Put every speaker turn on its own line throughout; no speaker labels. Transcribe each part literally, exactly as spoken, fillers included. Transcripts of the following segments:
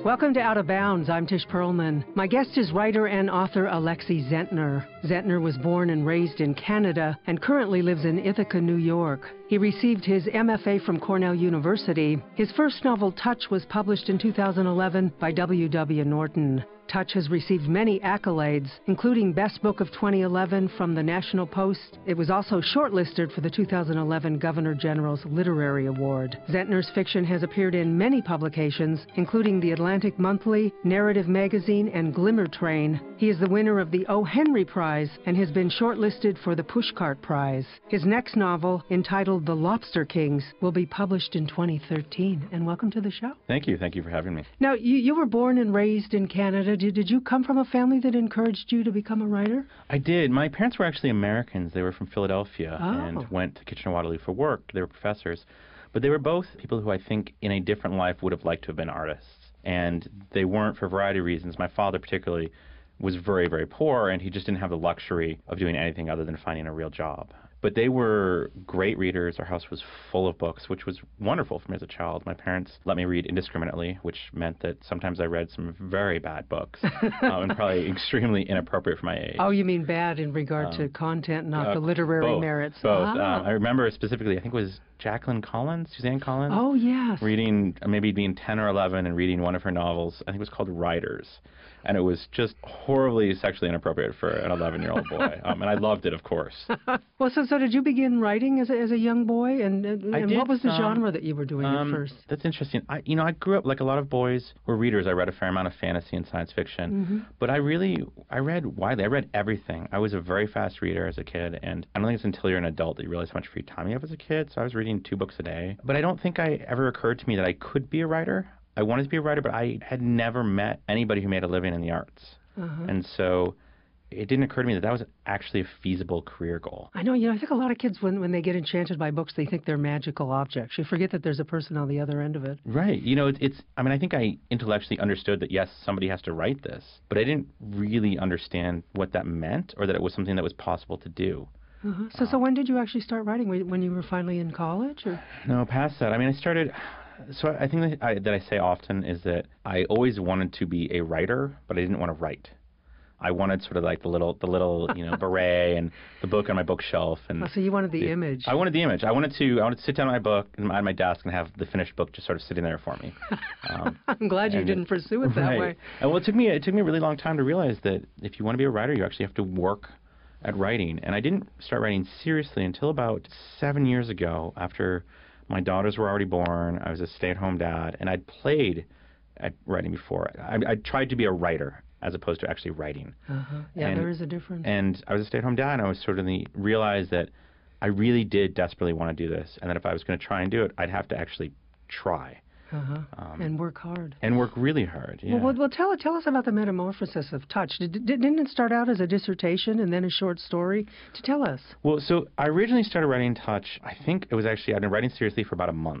Welcome to Out of Bounds. I'm Tish Perlman. My guest is writer and author Alexi Zentner. Zentner was born and raised in Canada and currently lives in Ithaca, New York. He received his M F A from Cornell University. His first novel, Touch, was published in two thousand eleven by W W Norton. Touch has received many accolades, including Best Book of twenty eleven from the National Post. It was also shortlisted for the two thousand eleven Governor General's Literary Award. Zentner's fiction has appeared in many publications, including the Atlantic Monthly, Narrative Magazine, and Glimmer Train. He is the winner of the O. Henry Prize and has been shortlisted for the Pushcart Prize. His next novel, entitled The Lobster Kings, will be published in twenty thirteen. And welcome to the show.
Thank you. Thank you for having me.
Now, you, you were born and raised in Canada. Did, did you come from a family that encouraged you to become a writer?
I did. My parents were actually Americans. They were from Philadelphia
oh.
and went to Kitchener-Waterloo for work. They were professors. But they were both people who I think in a different life would have liked to have been artists. And they weren't for a variety of reasons. My father particularly was very, very poor, and he just didn't have the luxury of doing anything other than finding a real job. But they were great readers. Our house was full of books, which was wonderful for me as a child. My parents let me read indiscriminately, which meant that sometimes I read some very bad books, um, and probably extremely inappropriate for my age.
Oh, you mean bad in regard um, to content, not uh, the literary
both,
merits?
Both.
Ah.
Um, I remember specifically, I think it was Jacqueline Collins, Suzanne Collins.
Oh, yes.
Reading, maybe being ten or eleven and reading one of her novels. I think it was called Riders. And it was just horribly sexually inappropriate for an eleven-year-old boy. Um, and I loved it, of course.
Well, so, so did you begin writing as a, as a young boy? And, and,
I
and
did
what was the
some,
genre that you were doing
um,
at first?
That's interesting. I, you know, I grew up, like a lot of boys were readers. I read a fair amount of fantasy and science fiction.
Mm-hmm.
But I really, I read widely. I read everything. I was a very fast reader as a kid. And I don't think it's until you're an adult that you realize how much free time you have as a kid. So I was reading two books a day. But I don't think I ever occurred to me that I could be a writer. I wanted to be a writer, but I had never met anybody who made a living in the arts. Uh-huh. And so it didn't occur to me that that was actually a feasible career goal.
I know, you know, I think a lot of kids, when, when they get enchanted by books, they think they're magical objects. You forget that there's a person on the other end of it.
Right. You know, it's, it's I mean, I think I intellectually understood that, yes, somebody has to write this, but I didn't really understand what that meant or that it was something that was possible to do.
Uh-huh. So, um, so when did you actually start writing? When you were finally in college? Or?
No, past that. I mean, I started... So I think that I, that I say often is that I always wanted to be a writer, but I didn't want to write. I wanted sort of like the little, the little, you know, beret and the book on my bookshelf. And
oh, so you wanted the,
the
image.
I wanted the image. I wanted to. I wanted to sit down at my book and at my desk and have the finished book just sort of sitting there for me.
Um, I'm glad you didn't pursue it that
right.
way.
And well, it took me. It took me a really long time to realize that if you want to be a writer, you actually have to work at writing. And I didn't start writing seriously until about seven years ago, after my daughters were already born. I was a stay-at-home dad, and I'd played at writing before. I, I tried to be a writer as opposed to actually writing.
Uh-huh. Yeah,
and,
there is a difference.
And I was a stay-at-home dad, and I was sort of the, realized that I really did desperately want to do this, and that if I was going to try and do it, I'd have to actually try.
Uh-huh. Um, and work hard.
And work really hard, yeah.
Well, well tell, tell us about the metamorphosis of Touch. Did, didn't it start out as a dissertation and then a short story? To tell us.
Well, so I originally started writing Touch, I think it was actually, I'd been writing seriously for about a month.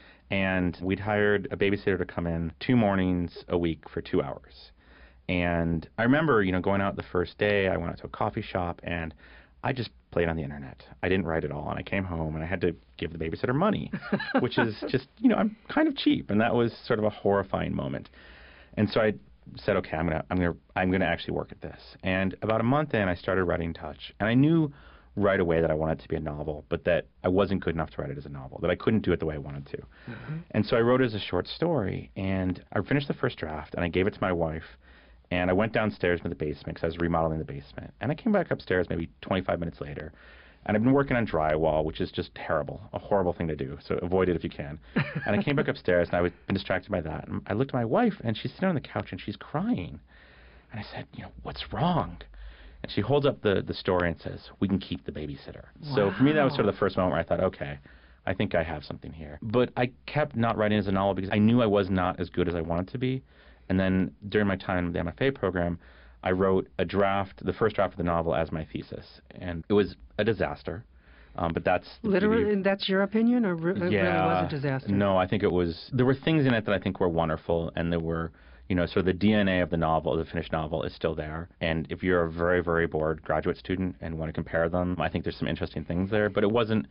And we'd hired a babysitter to come in two mornings a week for two hours. And I remember, you know, going out the first day, I went out to a coffee shop, and I just played on the internet. I didn't write at all, and I came home, and I had to give the babysitter money, which is just, you know, I'm kind of cheap, and that was sort of a horrifying moment. And so I said, okay, I'm gonna, I'm gonna, I'm gonna actually work at this. And about a month in, I started writing Touch, and I knew right away that I wanted it to be a novel, but that I wasn't good enough to write it as a novel, that I couldn't do it the way I wanted to. Mm-hmm. And so I wrote it as a short story, and I finished the first draft, and I gave it to my wife. And I went downstairs to the basement because I was remodeling the basement. And I came back upstairs maybe twenty-five minutes later. And I've been working on drywall, which is just terrible, a horrible thing to do. So avoid it if you can. And I came back upstairs, and I was been distracted by that. And I looked at my wife, and she's sitting on the couch, and she's crying. And I said, you know, what's wrong? And she holds up the, the story and says, we can keep the babysitter.
Wow.
So for me, that was sort of the first moment where I thought, okay, I think I have something here. But I kept not writing as a novel because I knew I was not as good as I wanted to be. And then during my time in the M F A program, I wrote a draft, the first draft of the novel, as my thesis. And it was a disaster. Um, but that's...
Literally, beauty. That's your opinion, or re- it
yeah,
really was a disaster?
No, I think it was... There were things in it that I think were wonderful, and there were, you know, sort of the D N A of the novel, the finished novel, is still there. And if you're a very, very bored graduate student and want to compare them, I think there's some interesting things there. But it wasn't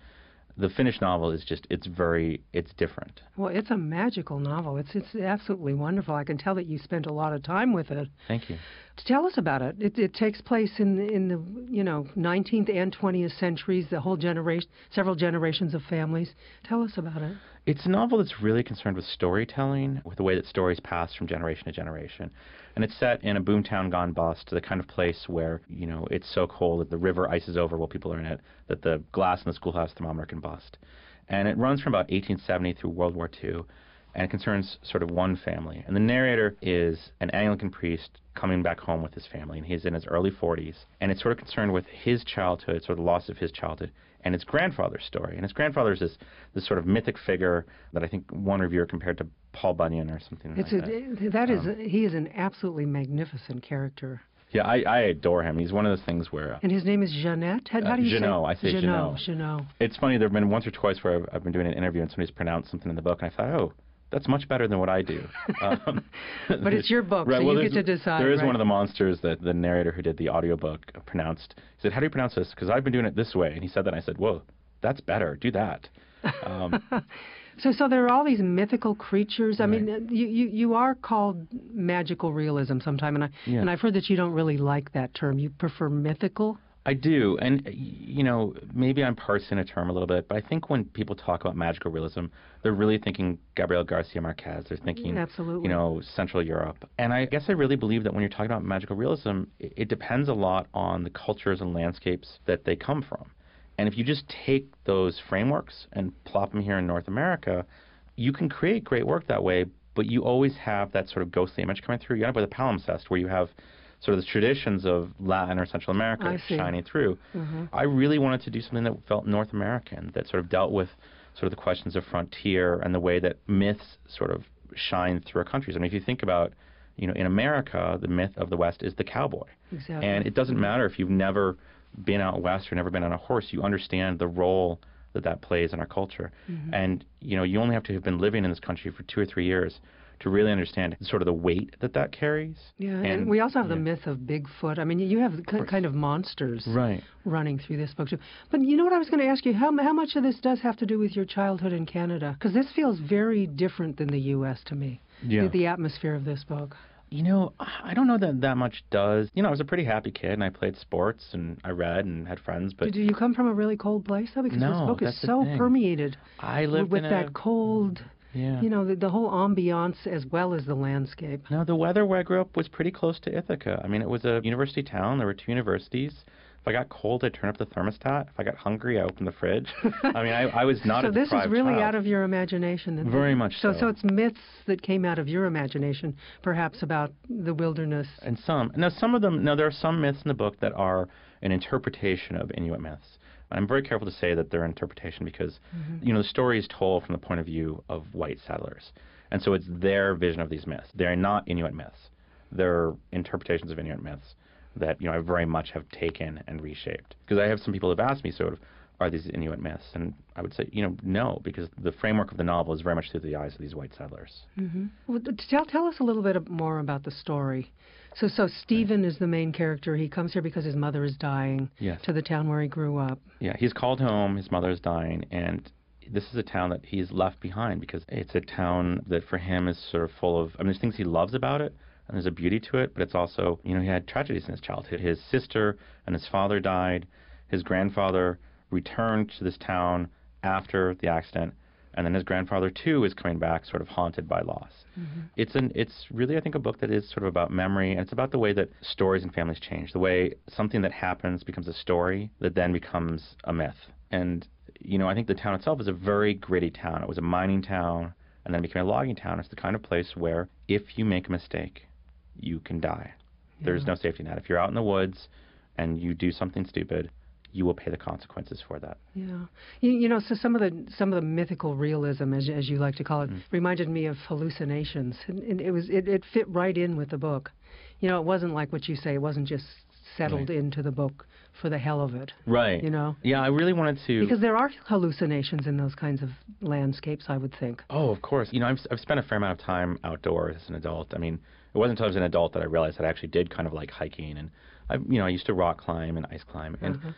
The finished novel is just, it's very, it's different.
Well, it's a magical novel. It's it's absolutely wonderful. I can tell that you spent a lot of time with it.
Thank you.
Tell us about it. It, it takes place in in the you know nineteenth and twentieth centuries. The whole generation, several generations of families. Tell us about it.
It's a novel that's really concerned with storytelling, with the way that stories pass from generation to generation. And it's set in a boomtown gone bust, the kind of place where, you know, it's so cold that the river ices over while people are in it, that the glass in the schoolhouse thermometer can bust. And it runs from about eighteen seventy through World War Two, and it concerns sort of one family. And the narrator is an Anglican priest coming back home with his family, and he's in his early forties. And it's sort of concerned with his childhood, sort of the loss of his childhood, and his grandfather's story. And his grandfather is this, this sort of mythic figure that I think one reviewer compared to Paul Bunyan or something
it's
like
a,
that.
That is,
Um,
he is an absolutely magnificent character.
Yeah, I, I adore him. He's one of those things where... Uh,
And his name is Jeannette? How, how
uh,
do you
Jeannot,
say?
I say
Jeannot.
Jeannot.
Jeannot.
It's funny, there have been once or twice where I've, I've been doing an interview and somebody's pronounced something in the book, and I thought, oh, that's much better than what I do. Um,
But it's your book,
right,
so
well,
you get to
there's-
decide.
There is
right?
one of the monsters that the narrator who did the audiobook pronounced. He said, how do you pronounce this? Because I've been doing it this way. And he said that, and I said, whoa, that's better. Do that. Um,
So, so there are all these mythical creatures. I
Right.
mean, uh, you, you you are called magical realism sometime, and I
Yeah.
and I've heard that you don't really like that term. You prefer mythical.
I do, and y- you know, maybe I'm parsing a term a little bit, but I think when people talk about magical realism, they're really thinking Gabriel Garcia Marquez. They're thinking,
Absolutely.
you know, Central Europe. And I guess I really believe that when you're talking about magical realism, it, it depends a lot on the cultures and landscapes that they come from. And if you just take those frameworks and plop them here in North America, you can create great work that way, but you always have that sort of ghostly image coming through. You end up with a palimpsest where you have sort of the traditions of Latin or Central America
I see.
shining through.
Mm-hmm.
I really wanted to do something that felt North American, that sort of dealt with sort of the questions of frontier and the way that myths sort of shine through our countries. I mean, if you think about, you know, in America, the myth of the West is the cowboy.
Exactly.
And it doesn't matter if you've never been out west or never been on a horse, you understand the role that that plays in our culture.
Mm-hmm.
And, you know, you only have to have been living in this country for two or three years to really understand sort of the weight that that carries.
Yeah, and,
And-
we also have the
yeah.
myth of Bigfoot. I mean, you have k- kind of monsters
Right.
running through this book too. But you know what I was going to ask you? How how much of this does have to do with your childhood in Canada? Because this feels very different than the U S to me.
Yeah.
The, the atmosphere of this book.
You know, I don't know that that much does. You know, I was a pretty happy kid, and I played sports, and I read and had friends, but
Did you come from a really cold place though? Because
No,
this book is
that's the
so
thing.
permeated
I lived
with
in
that
a...
cold,
Yeah.
you know, the, the whole ambiance as well as the landscape.
No, the weather where I grew up was pretty close to Ithaca. I mean, it was a university town. There were two universities. If I got cold, I'd turn up the thermostat. If I got hungry, I opened the fridge. I mean, I, I was not
so
a
this is
deprived
really
child.
out of your imagination. then.
Very much
So,
so.
so it's myths that came out of your imagination, perhaps about the wilderness.
And some. Now, some of them, now there are some myths in the book that are an interpretation of Inuit myths. I'm very careful to say that they're an interpretation because,
Mm-hmm.
you know, the story is told from the point of view of white settlers. And so it's their vision of these myths. They're not Inuit myths. They're interpretations of Inuit myths that, you know, I very much have taken and reshaped. Because I have some people who have asked me sort of, are these Inuit myths? And I would say, you know, no, because the framework of the novel is very much through the eyes of these white settlers.
Mm-hmm. Well, t- tell tell us a little bit more about the story. So so Stephen is the main character. He comes here because his mother is dying.
Yes.
To the town where he grew up.
Yeah, he's called home, his mother is dying, and this is a town that he's left behind because it's a town that for him is sort of full of, I mean, there's things he loves about it, and there's a beauty to it, but it's also, you know, he had tragedies in his childhood. His sister and his father died. His grandfather returned to this town after the accident, and then his grandfather, too, is coming back sort of haunted by loss.
Mm-hmm.
It's an it's really, I think, a book that is sort of about memory, and it's about the way that stories and families change, the way something that happens becomes a story that then becomes a myth. And, you know, I think the town itself is a very gritty town. It was a mining town, and then it became a logging town. It's the kind of place where if you make a mistake, you can die. There's
Yeah.
no safety net. If you're out in the woods and you do something stupid, you will pay the consequences for that.
Yeah, you, you know, so some of the some of the mythical realism, as as you like to call it,
Mm.
reminded me of hallucinations, and, and it was it, it fit right in with the book. You know, it wasn't like what you say; it wasn't just settled
Right.
into the book for the hell of it.
Right.
You know,
Yeah, I really wanted to...
because there are hallucinations in those kinds of landscapes, I would think.
Oh, of course. You know, I've, I've spent a fair amount of time outdoors as an adult. I mean, it wasn't until I was an adult that I realized that I actually did kind of like hiking. And, I, you know, I used to rock climb and ice climb. And
Uh-huh.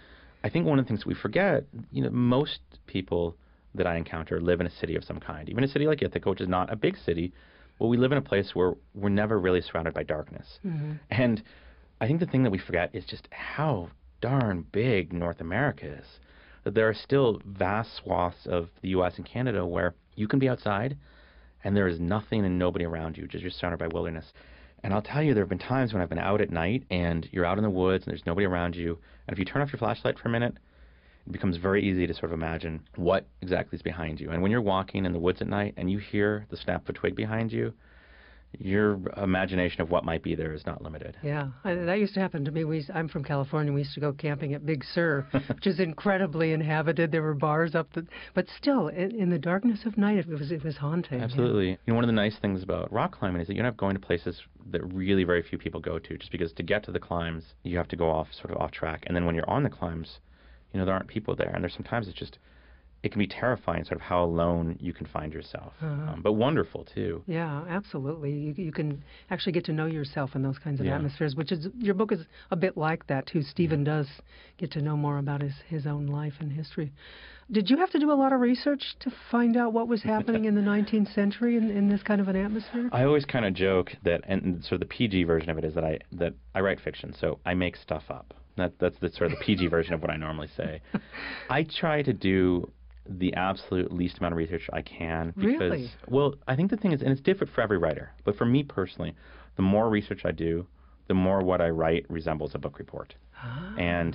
I think one of the things we forget, you know, most people that I encounter live in a city of some kind, even a city like Ithaca, which is not a big city. Well, we live in a place where we're never really surrounded by darkness. Mm-hmm. And I think the thing that we forget is just how darn big North America is. That there are still vast swaths of the U S and Canada where you can be outside and there is nothing and nobody around you, just you're surrounded by wilderness. And I'll tell you, there have been times when I've been out at night and you're out in the woods and there's nobody around you. And if you turn off your flashlight for a minute, it becomes very easy to sort of imagine what exactly is behind you. And when you're walking in the woods at night and you hear the snap of a twig behind you, your imagination of what might be there is not limited.
Yeah, I, that used to happen to me. We, I'm from California. We used to go camping at Big Sur, which is incredibly inhabited. There were bars up, the, but still, in, in the darkness of night, it was it was haunting.
Absolutely. Yeah. You know, one of the nice things about rock climbing is that you're not going to places that really very few people go to, just because to get to the climbs, you have to go off sort of off track. And then when you're on the climbs, you know, there aren't people there. And there's sometimes it's just, it can be terrifying sort of how alone you can find yourself, uh-huh. um, but wonderful too.
Yeah, absolutely. You, you can actually get to know yourself in those kinds of
yeah.
atmospheres, which is, your book is a bit like that too. Stephen does get to know more about his, his own life and history. Did you have to do a lot of research to find out what was happening in the nineteenth century in, in this kind of an atmosphere?
I always kind of joke that, and sort of the P G version of it is that I that I write fiction, so I make stuff up. That, that's the sort of the P G version of what I normally say. I try to do the absolute least amount of research I can because,
really?
well, I think the thing is, and it's different for every writer, but for me personally, the more research I do, the more what I write resembles a book report. Ah. And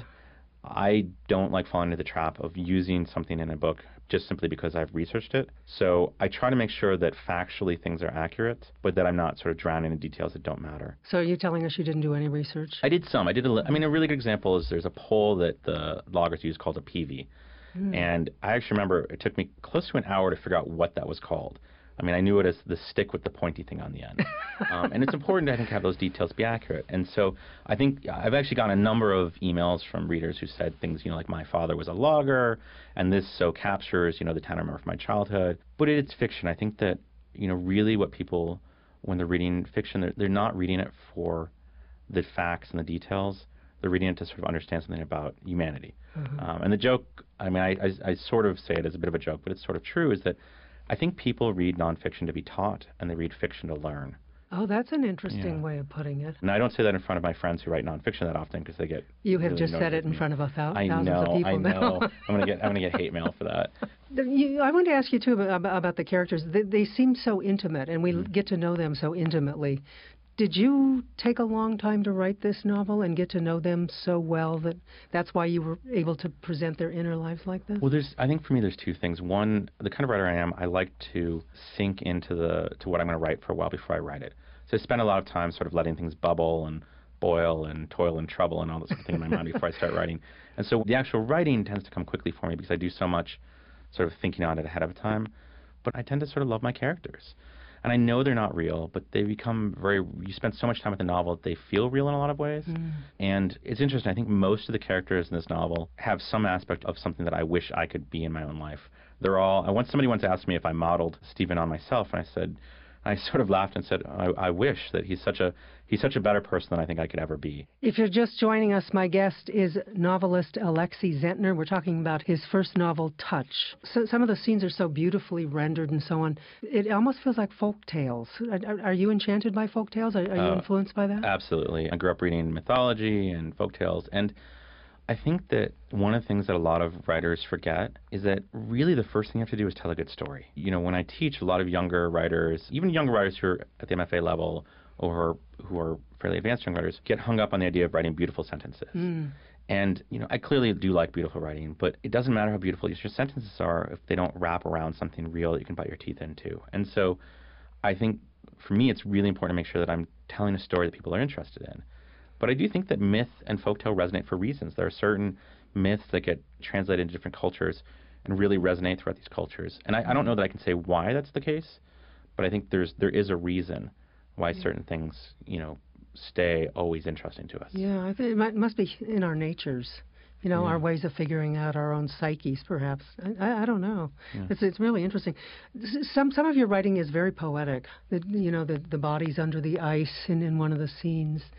I don't like falling into the trap of using something in a book just simply because I've researched it. So I try to make sure that factually things are accurate, but that I'm not sort of drowning in details that don't matter.
So are you telling us you didn't do any research?
I did some. I did. A li- I mean, a really good example is there's a poll that the loggers use called a P V. Mm. And I actually remember it took me close to an hour to figure out what that was called. I mean, I knew it as the stick with the pointy thing on the end. um, and it's important, I think, to have those details be accurate. And so I think I've actually gotten a number of emails from readers who said things, you know, like my father was a logger, and this so captures, you know, the town I remember from my childhood. But it's fiction. I think that, you know, really what people, when they're reading fiction, they're, they're not reading it for the facts and the details. They're reading it to sort of understand something about humanity. Mm-hmm. Um, and the joke, I mean, I, I, I sort of say it as a bit of a joke, but it's sort of true, is that I think people read nonfiction to be taught, and they read fiction to learn.
Oh, that's an interesting
yeah.
way of putting it.
And I don't say that in front of my friends who write nonfiction that often because they get.
You have
really
just said it in
me.
front of a thou-
I
thousands
know,
of people
I know.
now.
I'm gonna get I'm gonna get hate mail for that.
You, I want to ask you too about, about the characters. They, they seem so intimate, and we mm-hmm. get to know them so intimately. Did you take a long time to write this novel and get to know them so well that that's why you were able to present their inner lives like this?
Well, there's I think for me there's two things. One, the kind of writer I am, I like to sink into the to what I'm going to write for a while before I write it. So I spend a lot of time sort of letting things bubble and boil and toil and trouble and all this sort of thing in my mind before I start writing. And so the actual writing tends to come quickly for me because I do so much sort of thinking on it ahead of time. But I tend to sort of love my characters. And I know they're not real, but they become very, you spend so much time with the novel that they feel real in a lot of ways. Mm. And it's interesting, I think most of the characters in this novel have some aspect of something that I wish I could be in my own life. They're all, I once somebody once asked me if I modeled Stephen on myself, and I said, I sort of laughed and said, I, I wish that he's such a he's such a better person than I think I could ever be.
If you're just joining us, my guest is novelist Alexei Zentner. We're talking about his first novel, Touch. So some of the scenes are so beautifully rendered and so on. It almost feels like folk tales. Are, are you enchanted by folk tales? Are, are you uh, influenced by that?
Absolutely. I grew up reading mythology and folk tales, and I think that one of the things that a lot of writers forget is that really the first thing you have to do is tell a good story. You know, when I teach a lot of younger writers, even younger writers who are at the M F A level or who are fairly advanced young writers, get hung up on the idea of writing beautiful sentences. Mm. And, you know, I clearly do like beautiful writing, but it doesn't matter how beautiful your sentences are if they don't wrap around something real that you can bite your teeth into. And so I think for me it's really important to make sure that I'm telling a story that people are interested in. But I do think that myth and folktale resonate for reasons. There are certain myths that get translated into different cultures and really resonate throughout these cultures. And I, I don't know that I can say why that's the case, but I think there's there is a reason why certain things, you know, stay always interesting to us.
Yeah, I think it might, must be in our natures. You know,
yeah.
our ways of figuring out our own psyches, perhaps. I, I don't know. Yeah. It's it's really interesting. Some some of your writing is very poetic. The, you know, the the bodies under the ice in, in one of the scenes.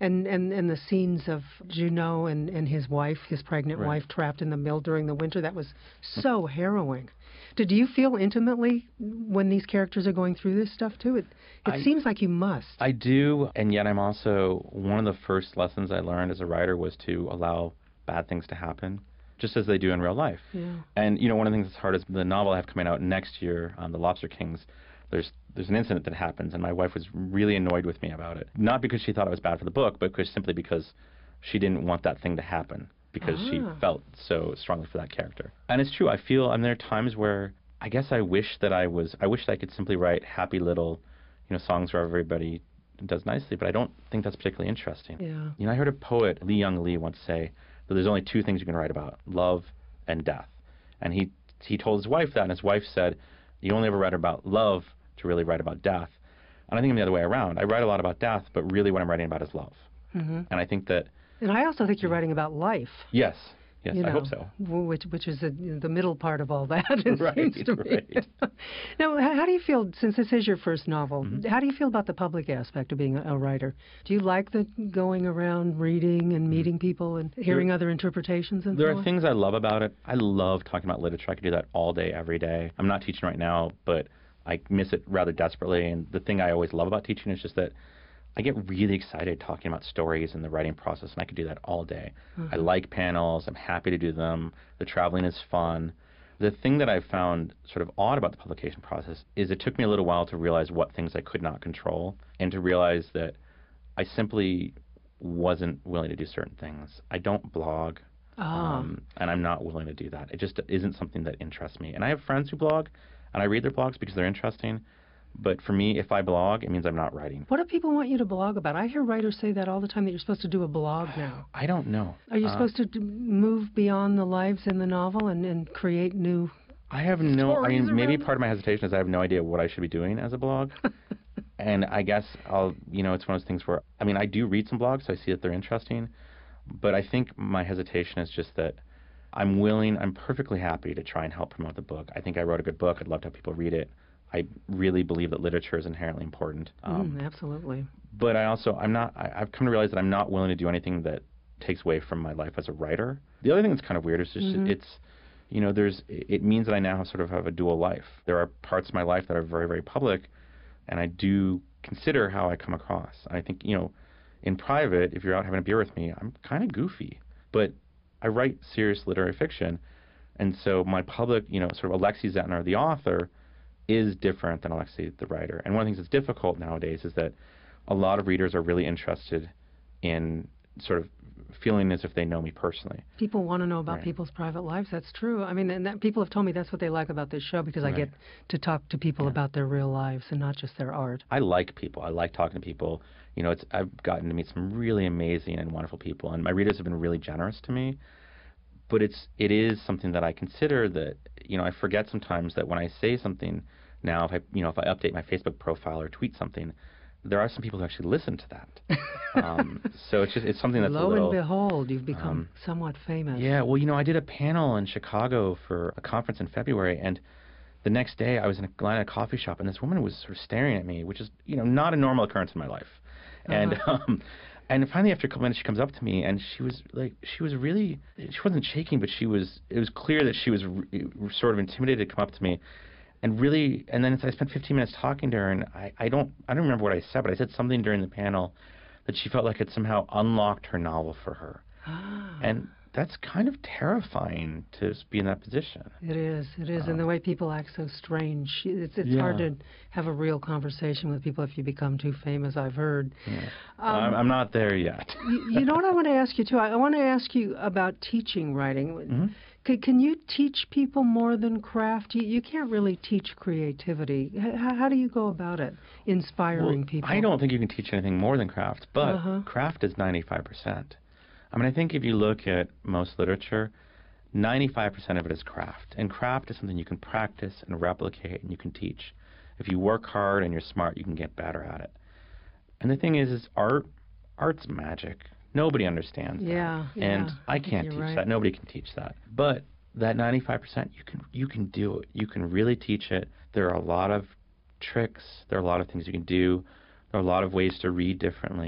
And, and and the scenes of Junot and, and his wife, his pregnant
Right.
wife, trapped in the mill during the winter, that was so harrowing. Did you feel intimately when these characters are going through this stuff, too? It, it
I-
seems like you must.
I do, and yet I'm also, one of the first lessons I learned as a writer was to allow bad things to happen, just as they do in real life.
Yeah.
And, you know, one of the things that's hard is the novel I have coming out next year, um, The Lobster Kings, there's there's an incident that happens, and my wife was really annoyed with me about it. Not because she thought it was bad for the book, but because, simply because she didn't want that thing to happen, because she
Ah.
felt so strongly for that character. And it's true, I feel, I mean, there are times where I guess I wish that I was, I wish that I could simply write happy little, you know, songs where everybody does nicely, but I don't think that's particularly interesting.
Yeah.
You know, I heard a poet, Lee Young Lee, once say that there's only two things you can write about, love and death. And he he told his wife that, and his wife said, you only ever write about love to really write about death. And I think I'm the other way around. I write a lot about death, but really what I'm writing about is love.
Hmm.
And I think that,
And I also think you're writing about life.
yes, yes,
you
I
know,
hope so.
w- Which which is the, the middle part of all that. It
Right,
seems to me.
right.
Now, h- how do you feel, since this is your first novel,
Mm-hmm.
how do you feel about the public aspect of being a, a writer? Do you like the going around reading and meeting people and hearing other interpretations and
Mm-hmm. There
so
are
on?
things I love about it. I love talking about literature. I could do that all day, every day. I'm not teaching right now, but I miss it rather desperately. And the thing I always love about teaching is just that I get really excited talking about stories and the writing process, and I could do that all day. I like panels. I'm happy to do them. The traveling is fun. The thing that I've found sort of odd about the publication process is it took me a little while to realize what things I could not control, and to realize that I simply wasn't willing to do certain things. I don't blog.
Ah.
Um, and I'm not willing to do that. It just isn't something that interests me. And I have friends who blog, and I read their blogs because they're interesting. But for me, if I blog, it means I'm not writing.
What do people want you to blog about? I hear writers say that all the time, that you're supposed to do a blog now.
I don't know.
Are you
Uh,
supposed to d- move beyond the lives in the novel and, and create new...
I have no. I
stories
mean, maybe
around
part of my hesitation is I have no idea what I should be doing as a blog. And I guess I'll, you know, it's one of those things where, I mean, I do read some blogs, so I see that they're interesting. But I think my hesitation is just that I'm willing, I'm perfectly happy to try and help promote the book. I think I wrote a good book. I'd love to have people read it. I really believe that literature is inherently important. Um,
Mm, absolutely.
But I also, I'm not, I, I've come to realize that I'm not willing to do anything that takes away from my life as a writer. The other thing that's kind of weird is just,
Mhm.
it's, you know, there's, it means that I now sort of have a dual life. There are parts of my life that are very, very public, and I do consider how I come across. And I think, you know, in private, if you're out having a beer with me, I'm kind of goofy. But I write serious literary fiction, and so my public, you know, sort of Alexi Zentner, the author, is different than Alexi, the writer. And one of the things that's difficult nowadays is that a lot of readers are really interested in sort of feeling as if they know me personally.
People want to know about
Right.
people's private lives. That's true. I mean, and that, people have told me that's what they like about this show, because I
Right.
get to talk to people
Yeah.
about their real lives and not just their art.
I like people. I like talking to people. You know, it's I've gotten to meet some really amazing and wonderful people, and my readers have been really generous to me. But it's it is something that I consider that, you know, I forget sometimes that when I say something now, if I you know if I update my Facebook profile or tweet something, there are some people who actually listen to that. um, so it's just it's something that's
Lo
a little.
and behold, you've become
um,
somewhat famous.
Yeah, well, you know, I did a panel in Chicago for a conference in February, and the next day I was in a line at a coffee shop, and this woman was sort of staring at me, which is, you know, not a normal occurrence in my life. And
Uh-huh.
um, and finally, after a couple minutes, she comes up to me, and she was like, she was really, she wasn't shaking, but she was. It was clear that she was re- sort of intimidated to come up to me, and really. And then I spent fifteen minutes talking to her, and I, I don't, I don't remember what I said, but I said something during the panel that she felt like it somehow unlocked her novel for her.
Ah,
And that's kind of terrifying to be in that position.
it is. It is.
Um,
and the way people act so strange. It's, it's hard
Yeah.
to have a real conversation with people if you become too famous, I've heard.
Yeah.
Um,
I'm, I'm not there yet.
you, you know what I want to ask you, too? I, I want to ask you about teaching writing.
Mhm.
Can, can you teach people more than craft? You, you can't really teach creativity. H- how, how do you go about it, inspiring
Well,
people?
I don't think you can teach anything more than craft, but
Uh-huh.
craft is ninety-five percent. I mean, I think if you look at most literature, ninety-five percent of it is craft. And craft is something you can practice and replicate and you can teach. If you work hard and you're smart, you can get better at it. And the thing is, is art, art's magic. Nobody understands
Yeah,
that. And
yeah,
I can't
you're
teach
right.
that. Nobody can teach that. But that ninety-five percent, you can you can do it. You can really teach it. There are a lot of tricks. There are a lot of things you can do. There are a lot of ways to read differently.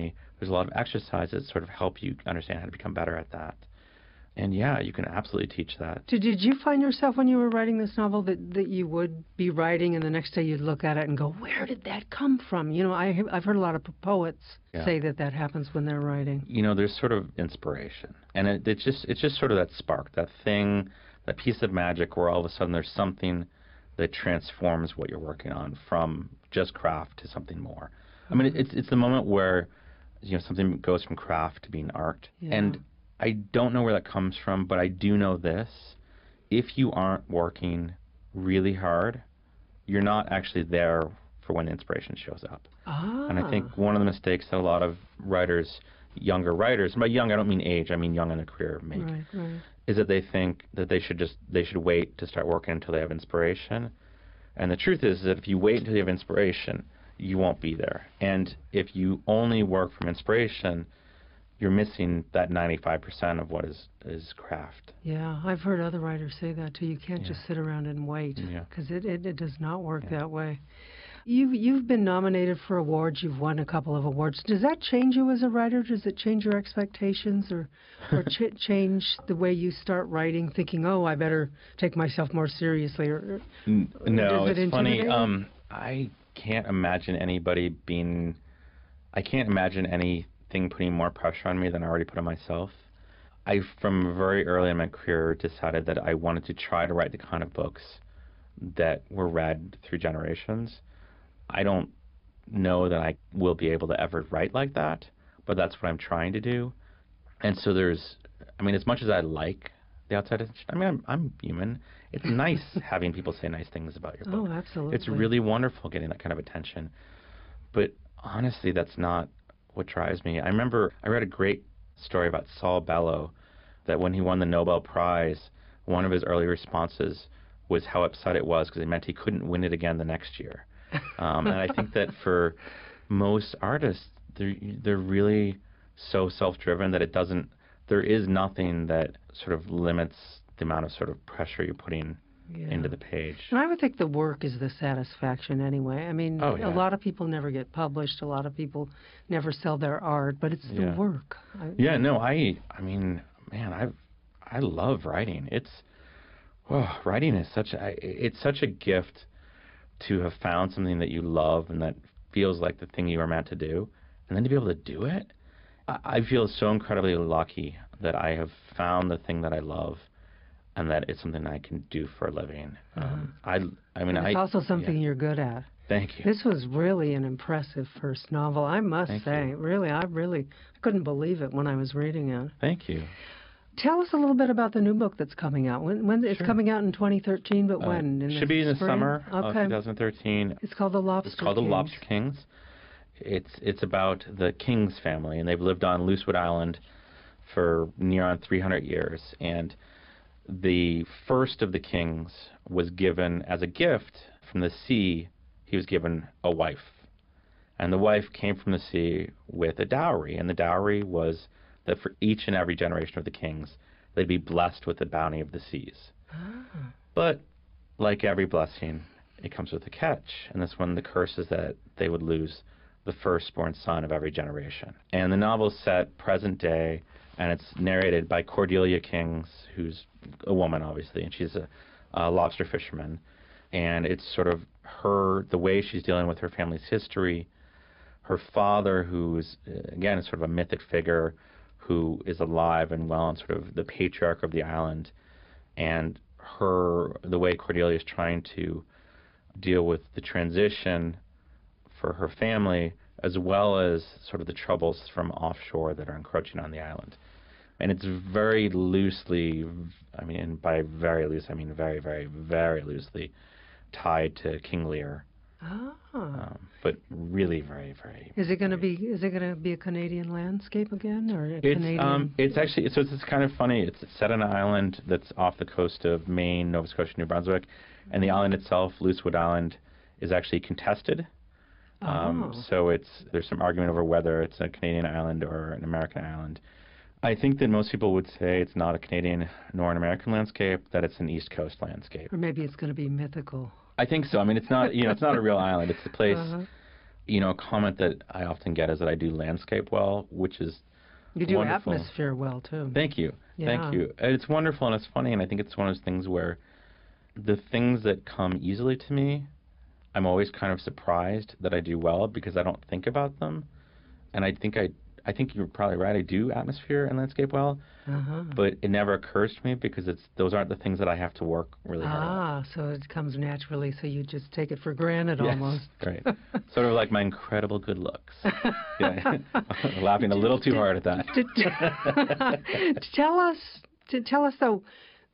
There's a lot of exercises that sort of help you understand how to become better at that. And yeah, you can absolutely teach that.
So did you find yourself when you were writing this novel that, that you would be writing and the next day you'd look at it and go, where did that come from? You know, I, I've heard a lot of poets
Yeah.
say that that happens when they're writing.
You know, there's sort of inspiration. And it, it's just it's just sort of that spark, that thing, that piece of magic where all of a sudden there's something that transforms what you're working on from just craft to something more. I mean, it's it's the moment where, you know, something goes from craft to being art.
Yeah.
And I don't know where that comes from, but I do know this. If you aren't working really hard, you're not actually there for when the inspiration shows up.
Ah.
And I think one of the mistakes that a lot of writers, younger writers, and by young I don't mean age, I mean young in a career, make,
Right, right.
is that they think that they should just they should wait to start working until they have inspiration. And the truth is that if you wait until you have inspiration, you won't be there. And if you only work from inspiration, you're missing that ninety-five percent of what is, is craft.
Yeah, I've heard other writers say that too. You can't
Yeah.
just sit around and wait
Yeah.
because it, it, it does not work
Yeah.
that way. You've, you've been nominated for awards. You've won a couple of awards. Does that change you as a writer? Does it change your expectations or, or ch- change the way you start writing, thinking, oh, I better take myself more seriously? Or,
N- no,
does it
it's funny.
intimidate you?
Um, I can't imagine anybody being. I can't imagine anything putting more pressure on me than I already put on myself. I, from very early in my career, decided that I wanted to try to write the kind of books that were read through generations. I don't know that I will be able to ever write like that, but that's what I'm trying to do. And so there's, I mean, as much as I like the outside attention, I mean, I'm, I'm human. It's nice having people say nice things about your book.
oh, absolutely.
It's really wonderful getting that kind of attention. But honestly, that's not what drives me. I remember I read a great story about Saul Bellow, that when he won the Nobel Prize, one of his early responses was how upset it was because it meant he couldn't win it again the next year. Um, and I think that for most artists, they're, they're really so self-driven that it doesn't, there is nothing that sort of limits the amount of sort of pressure you're putting
Yeah.
into the page.
And I would think the work is the satisfaction anyway. I mean,
Oh, yeah.
a lot of people never get published. A lot of people never sell their art, but it's
Yeah.
the work. I,
Yeah, no, I, I mean, man, I, I love writing. It's, oh, writing is such a, it's such a gift to have found something that you love and that feels like the thing you were meant to do, and then to be able to do it. I, I feel so incredibly lucky that I have found the thing that I love, and that it's something I can do for a living. Um, I, I mean,
and it's
I.
also something
yeah.
you're good at.
Thank you.
This was really an impressive first novel, I must
Thank
say.
you.
Really, I really I couldn't believe it when I was reading it.
Thank you.
Tell us a little bit about the new book that's coming out. When, when it's
Sure.
coming out in twenty thirteen, but
Uh,
when? In
should be in the
spring?
summer of
Okay.
twenty thirteen.
It's called The Lobster
It's called
Kings.
The Lobster Kings. It's it's about the Kings family, and they've lived on Loosewood Island for near on three hundred years. And the first of the kings was given as a gift from the sea. He was given a wife, and the wife came from the sea with a dowry, and the dowry was that for each and every generation of the kings, they'd be blessed with the bounty of the seas.
Ah.
But like every blessing, it comes with a catch, and this one, the curse is that they would lose the firstborn son of every generation. And the novel's set present day, and it's narrated by Cordelia Kings, who's a woman, obviously, and she's a, a lobster fisherman. And it's sort of her, the way she's dealing with her family's history, her father, who's, again, is sort of a mythic figure, who is alive and well and sort of the patriarch of the island, and her, the way Cordelia is trying to deal with the transition for her family, as well as sort of the troubles from offshore that are encroaching on the island. And it's very loosely, I mean, and by very loose, I mean very, very, very loosely tied to King Lear.
Ah.
Um, but really very, very.
Is it going to
very-
be? Is it going to be a Canadian landscape again, or a
It's
Canadian?
um, it's actually so it's, it's kind of funny. It's set on an island that's off the coast of Maine, Nova Scotia, New Brunswick, and the island itself, Loosewood Island, is actually contested. Um,
Oh.
So it's there's some argument over whether it's a Canadian island or an American island. I think that most people would say it's not a Canadian nor an American landscape; that it's an East Coast landscape.
Or maybe it's going to be mythical.
I think so. I mean, it's not you know it's not a real island. It's a place
Uh-huh.
you know, a comment that I often get is that I do landscape well, which is
You do
wonderful.
atmosphere well, too.
Thank you.
Yeah.
Thank you. And it's wonderful and it's funny, and I think it's one of those things where the things that come easily to me, I'm always kind of surprised that I do well because I don't think about them. And I think I I think you're probably right. I do atmosphere and landscape well,
Uh-huh.
but it never occurs to me because it's those aren't the things that I have to work really hard at.
Ah, so it comes naturally, so you just take it for granted
Yes,
almost.
right. Sort of like my incredible good looks. Yeah. Laughing a little too hard at that.
to, to tell us, to tell us though,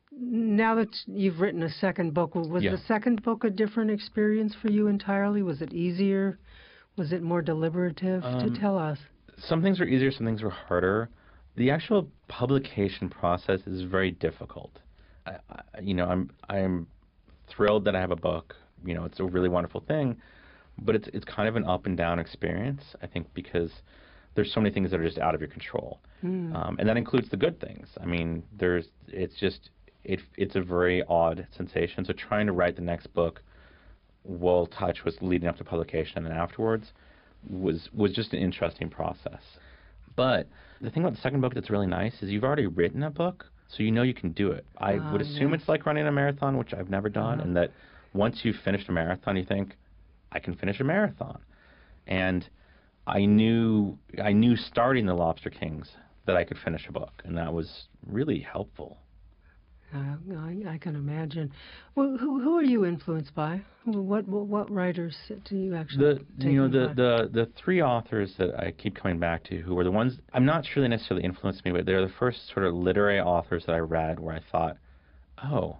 now that you've written a second book, was
Yeah.
the second book a different experience for you entirely? Was it easier? Was it more deliberative?
Um,
to tell us.
Some things were easier, some things were harder. The actual publication process is very difficult. I, I, you know, I'm I'm thrilled that I have a book. You know, it's a really wonderful thing, but it's it's kind of an up and down experience. I think because there's so many things that are just out of your control,
Mm.
um, and that includes the good things. I mean, there's it's just it it's a very odd sensation. So trying to write the next book, while Touch was leading up to publication and afterwards, was was just an interesting process. But the thing about the second book that's really nice is you've already written a book, so you know you can do it. I
Ah,
would assume
yes.
it's like running a marathon, which I've never done,
Uh-huh.
and that once you've finished a marathon, you think, I can finish a marathon. And I knew I knew starting the Lobster Kings that I could finish a book, and that was really helpful.
Uh, I, I can imagine. Well, who who are you influenced by? What what, what writers do you actually
The
take
you know
in
the,
by?
the the three authors that I keep coming back to, who were the ones I'm not sure they necessarily influenced me, but they're the first sort of literary authors that I read where I thought, oh,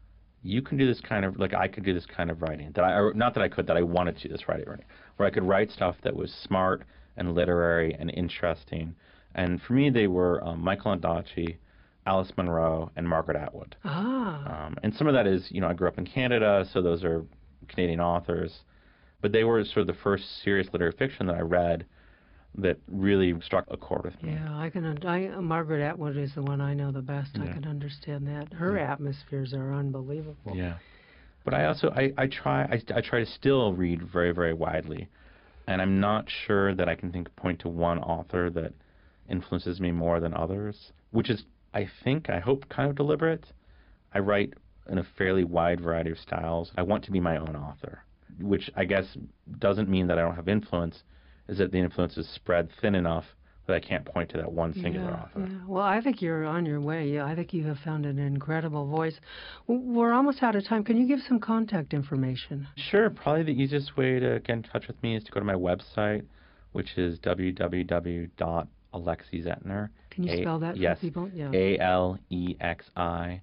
you can do this kind of like I could do this kind of writing that I or not that I could that I wanted to do this writing writing where I could write stuff that was smart and literary and interesting. And for me, they were um, Michael Ondaatje, Alice Munro, and Margaret Atwood.
Ah,
Um, and some of that is, you know, I grew up in Canada, so those are Canadian authors. But they were sort of the first serious literary fiction that I read that really struck a chord with me.
yeah. I can. un- I Margaret Atwood is the one I know the best. I
Yeah.
can understand that. Her atmospheres are unbelievable.
Yeah. But I also, I, I try, I, I try to still read very, very widely. And I'm not sure that I can think, point to one author that influences me more than others, which is, I think, I hope, kind of deliberate. I write in a fairly wide variety of styles. I want to be my own author, which I guess doesn't mean that I don't have influence, is that the influence is spread thin enough that I can't point to that one singular
yeah,
author.
yeah. Well, I think you're on your way. Yeah, I think you have found an incredible voice. W- We're almost out of time. Can you give some contact information?
Sure, probably the easiest way to get in touch with me is to go to my website, which is w w w dot alexi zentner.
Can you
A-
spell that
yes,
for people? Yeah.
A L E X I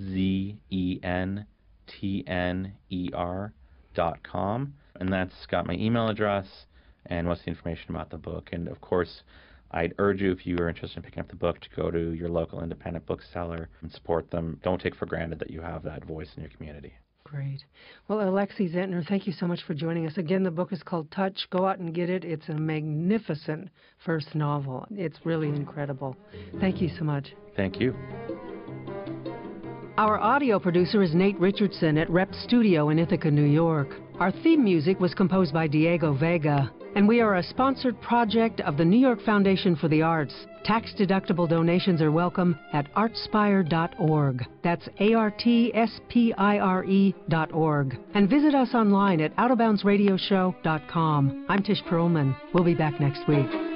Z E N T N E R dot com. And that's got my email address and what's the information about the book. And of course, I'd urge you, if you are interested in picking up the book, to go to your local independent bookseller and support them. Don't take for granted that you have that voice in your community.
Great. Well, Alexi Zentner, thank you so much for joining us. Again, the book is called Touch. Go out and get it. It's a magnificent first novel. It's really incredible. Thank you so much.
Thank you.
Our audio producer is Nate Richardson at Rep Studio in Ithaca, New York. Our theme music was composed by Diego Vega. And we are a sponsored project of the New York Foundation for the Arts. Tax-deductible donations are welcome at artspire dot org. That's A R T S P I R E dot org. And visit us online at out of bounds radio show dot com. I'm Tish Perlman. We'll be back next week.